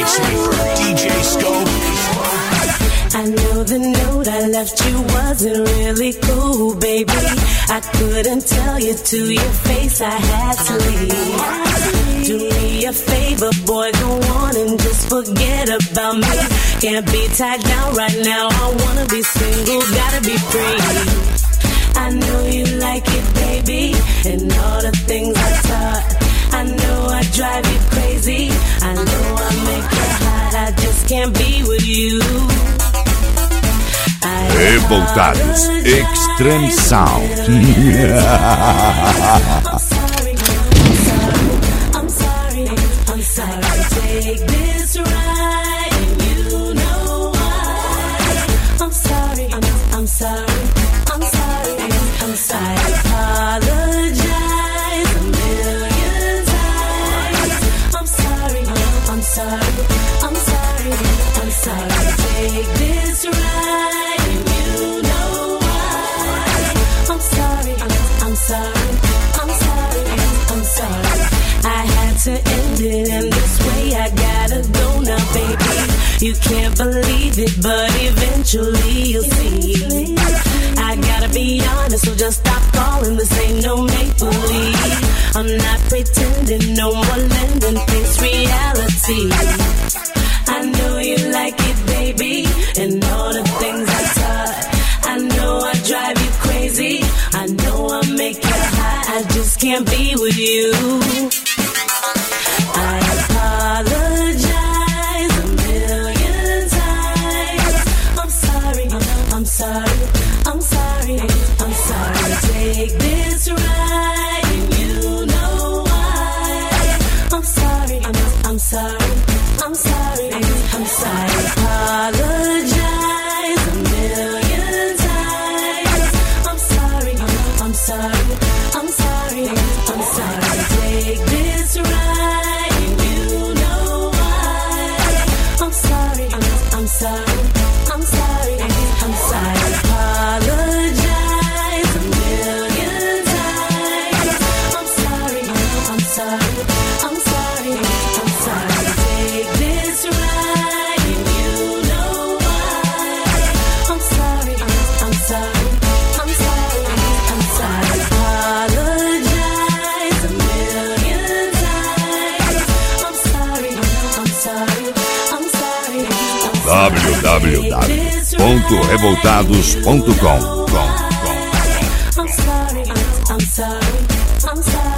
listening for DJ Scope. I know the note I left you wasn't really cool, baby. I couldn't tell you to your face, I had to leave. Do me a favor, boy, go on and just forget about me. Can't be tied down right now, I wanna be single, gotta be free. I know you like it, baby, and all the things I taught. I know I drive you crazy, I know I make you hot, I just can't be with you. Revoltados Extreme Sound. I'm sorry, take this ride, and you know why. I'm sorry, I apologize a million times. I'm sorry, take this ride, and you know why. I'm sorry. I had to end it, and this way I gotta go now, baby. You can't believe it, but eventually you'll see. I gotta be honest, so just stop calling. This ain't no make-believe. I'm not pretending, no more lending, face reality. I know you like it, baby, and all the things I taught. I know I drive you crazy, I know I make you hot, I just can't be with you. I apologize a million times. I'm sorry, take this ride, and you know why. I'm sorry, I apologize a million times. I'm sorry, take this ride, and you know why. I'm sorry, I apologize a million times. I'm sorry, take this ride, and you know why. I'm sorry, apologize a million times. I'm sorry. www.revoltados.com I'm sorry.